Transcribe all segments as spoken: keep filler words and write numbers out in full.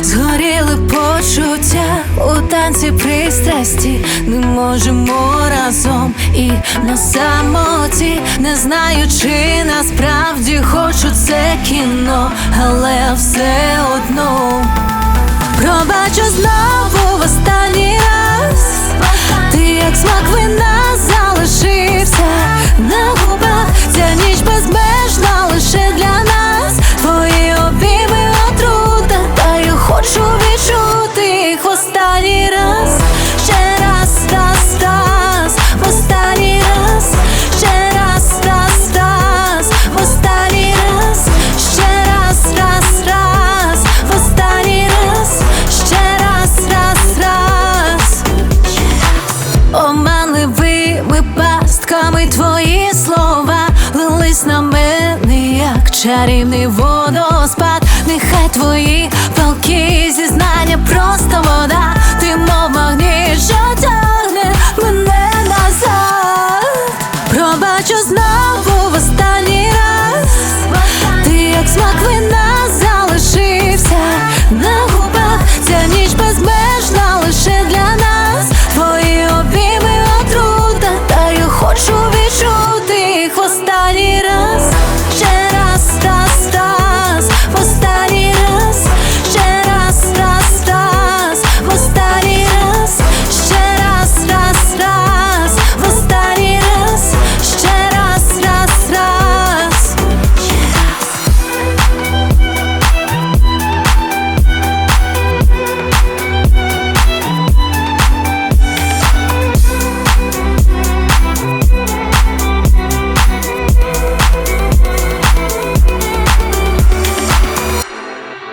згоріли почуття у танці пристрасті. Не можемо разом і на самоті. Не знаю, чи насправді хочу це кіно, але все одно пробачу знову в останній раз. Ти як смак вина залишився на губах. Ця ніч безмежна лише для нас. Твої обійми отрута, та я хочу відчути їх в останній раз. Ще раз, раз, раз, в останній раз. Ще раз, раз, раз, в останній раз. Ще раз, раз, раз, в останній раз. Ще раз, раз, раз. Оманливими пастками твої слова лились на мене, як чарівний водоспад. Нехай твої палкі зізнання просто вода. Ти мов магніт, що тягне мене назад. Пробачу знову в останній раз. Ти як смак вина залишився на губах. Ця ніч безмежна лише для нас. Твої обійми отрута, та я хочу відчути їх в останній раз. Ще раз, раз, раз, в останній раз. Ще раз, раз, раз, в останній раз. Ще раз, раз, раз, в останній раз. Ще раз, раз, раз.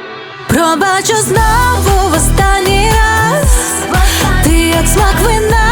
Пробачу знову в останній раз. Ти як смак вина